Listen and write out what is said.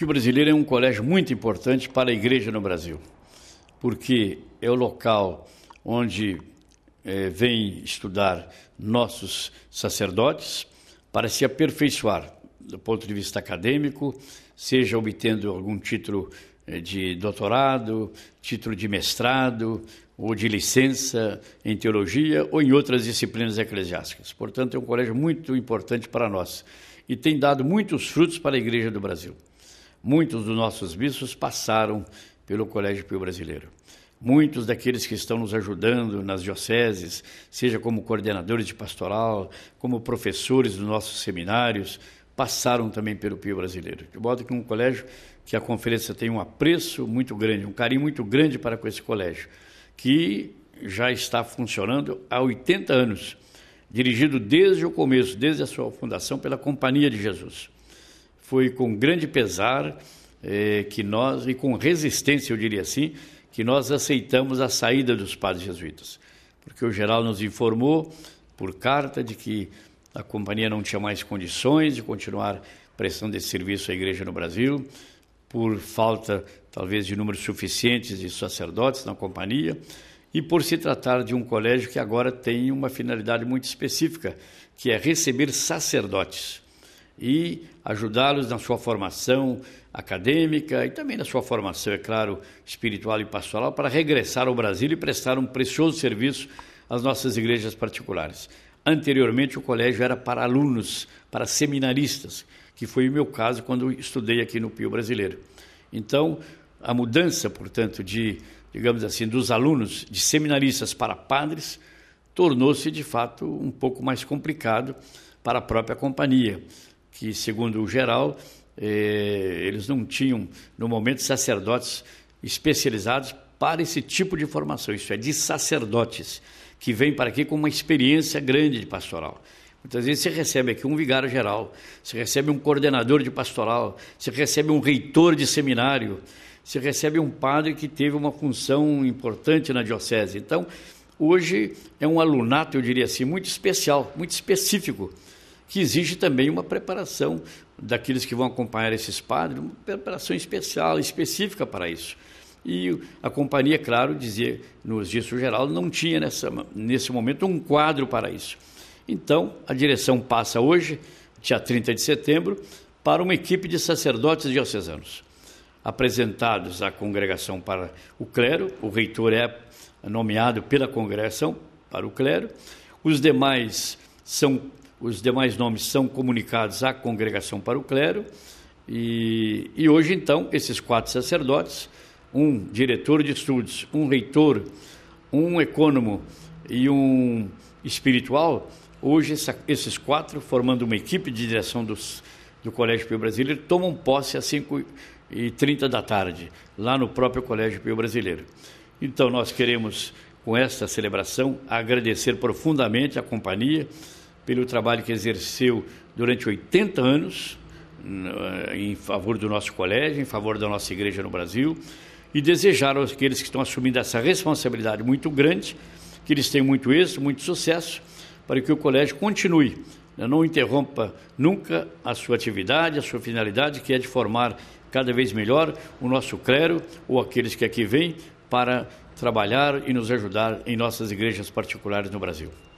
Pio Brasileiro é um colégio muito importante para a igreja no Brasil, porque é o local onde vêm estudar nossos sacerdotes para se aperfeiçoar do ponto de vista acadêmico, seja obtendo algum título de doutorado, título de mestrado ou de licença em teologia ou em outras disciplinas eclesiásticas. Portanto, é um colégio muito importante para nós e tem dado muitos frutos para a igreja do Brasil. Muitos dos nossos bispos passaram pelo Colégio Pio Brasileiro. Muitos daqueles que estão nos ajudando nas dioceses, seja como coordenadores de pastoral, como professores dos nossos seminários, passaram também pelo Pio Brasileiro. De modo que um colégio que a conferência tem um apreço muito grande, um carinho muito grande para com esse colégio, que já está funcionando há 80 anos, dirigido desde o começo, desde a sua fundação, pela Companhia de Jesus. Foi com grande pesar que nós, e com resistência, eu diria assim, que nós aceitamos a saída dos padres jesuítas, porque o geral nos informou por carta de que a companhia não tinha mais condições de continuar prestando esse serviço à igreja no Brasil, por falta, talvez, de números suficientes de sacerdotes na companhia, e por se tratar de um colégio que agora tem uma finalidade muito específica, que é receber sacerdotes e ajudá-los na sua formação acadêmica e também na sua formação, é claro, espiritual e pastoral, para regressar ao Brasil e prestar um precioso serviço às nossas igrejas particulares. Anteriormente, o colégio era para alunos, para seminaristas, que foi o meu caso quando estudei aqui no Pio Brasileiro. Então, a mudança, portanto, digamos assim, dos alunos, de seminaristas para padres, tornou-se, de fato, um pouco mais complicado para a própria companhia, que, segundo o geral, eles não tinham, no momento, sacerdotes especializados para esse tipo de formação, isso é, de sacerdotes, que vêm para aqui com uma experiência grande de pastoral. Muitas vezes você recebe aqui um vigário-geral, você recebe um coordenador de pastoral, você recebe um reitor de seminário, você recebe um padre que teve uma função importante na diocese. Então, hoje é um alunato, eu diria assim, muito especial, muito específico, que exige também uma preparação daqueles que vão acompanhar esses padres, uma preparação especial, específica para isso. E a companhia, claro, nos disse o geral, não tinha nesse momento um quadro para isso. Então, a direção passa hoje, dia 30 de setembro, para uma equipe de sacerdotes diocesanos, apresentados à congregação para o clero, o reitor é nomeado pela congregação para o clero, os demais nomes são comunicados à congregação para o clero, e hoje, então, esses 4 sacerdotes, um diretor de estudos, um reitor, um ecônomo e um espiritual, hoje esses 4, formando uma equipe de direção do Colégio Pio Brasileiro, tomam posse às 5h30 da tarde, lá no próprio Colégio Pio Brasileiro. Então, nós queremos, com esta celebração, agradecer profundamente à companhia pelo trabalho que exerceu durante 80 anos em favor do nosso colégio, em favor da nossa igreja no Brasil, e desejar aos aqueles que estão assumindo essa responsabilidade muito grande, que eles tenham muito êxito, muito sucesso, para que o colégio continue, não interrompa nunca a sua atividade, a sua finalidade, que é de formar cada vez melhor o nosso clero ou aqueles que aqui vêm para trabalhar e nos ajudar em nossas igrejas particulares no Brasil.